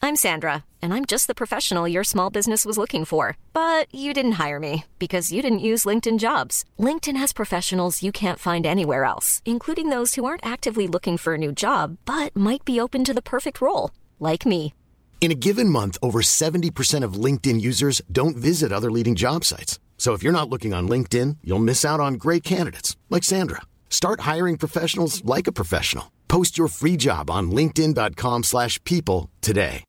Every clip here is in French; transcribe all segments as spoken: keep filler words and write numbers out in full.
I'm Sandra, and I'm just the professional your small business was looking for. But you didn't hire me because you didn't use LinkedIn Jobs. LinkedIn has professionals you can't find anywhere else, including those who aren't actively looking for a new job, but might be open to the perfect role, like me. In a given month, over seventy percent of LinkedIn users don't visit other leading job sites. So if you're not looking on LinkedIn, you'll miss out on great candidates like Sandra. Start hiring professionals like a professional. Post your free job on linkedin dot com slash people today.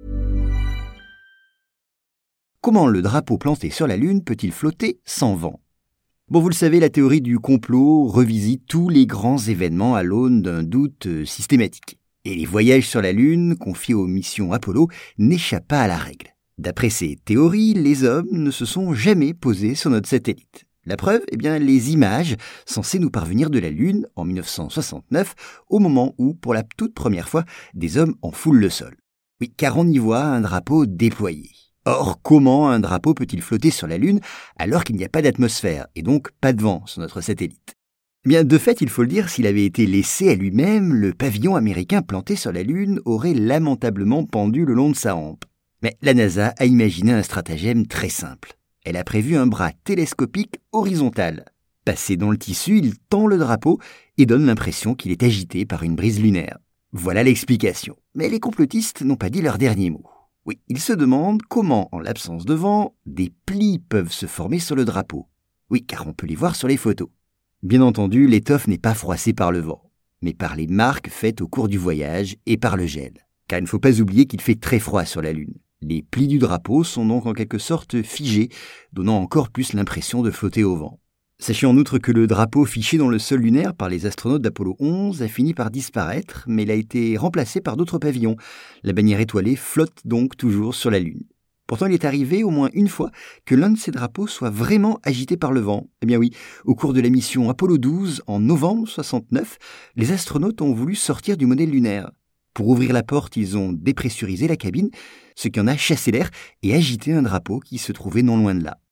Comment le drapeau planté sur la Lune peut-il flotter sans vent ? Bon, vous le savez, la théorie du complot revisite tous les grands événements à l'aune d'un doute systématique. Et les voyages sur la Lune, confiés aux missions Apollo, n'échappent pas à la règle. D'après ces théories, les hommes ne se sont jamais posés sur notre satellite. La preuve, eh bien, les images censées nous parvenir de la Lune en dix-neuf cent soixante-neuf, au moment où, pour la toute première fois, des hommes enfoulent le sol. Oui, car on y voit un drapeau déployé. Or, comment un drapeau peut-il flotter sur la Lune alors qu'il n'y a pas d'atmosphère et donc pas de vent sur notre satellite ? Eh bien, de fait, il faut le dire, s'il avait été laissé à lui-même, le pavillon américain planté sur la Lune aurait lamentablement pendu le long de sa hampe. Mais la NASA a imaginé un stratagème très simple. Elle a prévu un bras télescopique horizontal. Passé dans le tissu, il tend le drapeau et donne l'impression qu'il est agité par une brise lunaire. Voilà l'explication. Mais les complotistes n'ont pas dit leur dernier mot. Oui, ils se demandent comment, en l'absence de vent, des plis peuvent se former sur le drapeau. Oui, car on peut les voir sur les photos. Bien entendu, l'étoffe n'est pas froissée par le vent, mais par les marques faites au cours du voyage et par le gel. Car il ne faut pas oublier qu'il fait très froid sur la Lune. Les plis du drapeau sont donc en quelque sorte figés, donnant encore plus l'impression de flotter au vent. Sachez en outre que le drapeau fiché dans le sol lunaire par les astronautes d'Apollo onze a fini par disparaître, mais il a été remplacé par d'autres pavillons. La bannière étoilée flotte donc toujours sur la Lune. Pourtant, il est arrivé au moins une fois que l'un de ces drapeaux soit vraiment agité par le vent. Eh bien oui, au cours de la mission Apollo douze, en novembre soixante-neuf, les astronautes ont voulu sortir du modèle lunaire. Pour ouvrir la porte, ils ont dépressurisé la cabine, ce qui en a chassé l'air et agité un drapeau qui se trouvait non loin de là.